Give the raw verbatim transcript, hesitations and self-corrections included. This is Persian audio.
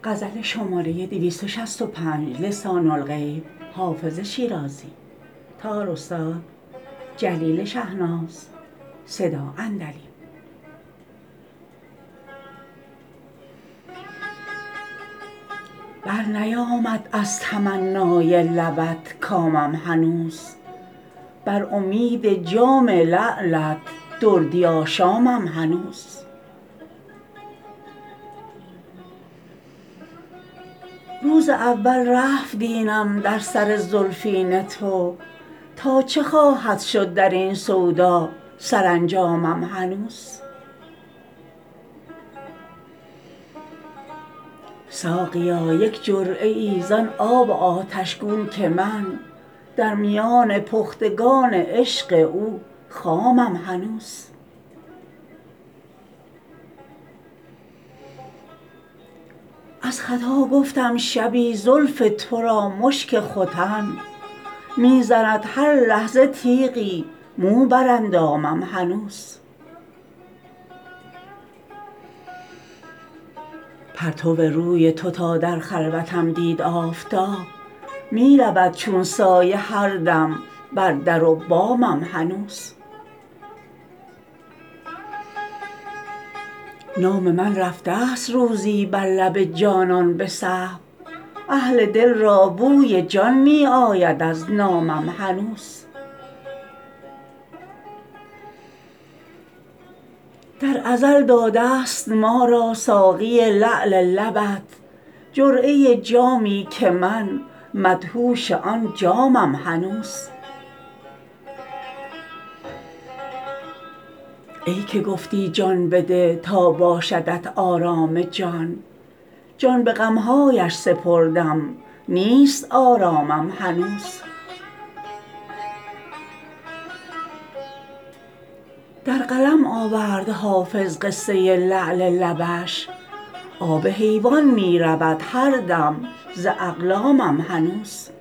غزل شماره دویست و شصت و پنج لسان الغیب حافظ شیرازی تار استاد جلیل شهناز صدا اندلی. بر نیامد از تمنای لبت کامم هنوز، بر امید جام لعلت دردی آشامم هنوز. روز اول رفت دینم در سر زلفین تو، تا چه خواهد شد در این سودا سرانجامم هنوز. ساقیا یک جرعه ای زان آب آتشگون که من در میان پختگان عشق او خامم هنوز. از خطا گفتم شبی زلف تو را مشک ختن، می زند هر لحظه تیغی مو بر اندامم هنوز. پرتو روی تو تا در خلوتم دید آفتاب، می رود چون سایه هر دم بر در و بامم هنوز. نام من رفته است روزی بر لب جانان به سهو، اهل دل را بوی جان می آید از نامم هنوز. در ازل داده است ما را ساقی لعل لبت، جرعه جامی که من مدهوش آن جامم هنوز. ای که گفتی جان بده تا باشدت آرام جان، جان به غم هایش سپردم نیست آرامم هنوز. در قلم آورد حافظ قصه لعل لبش، آب حیوان می رود هر دم ز اقلامم هنوز.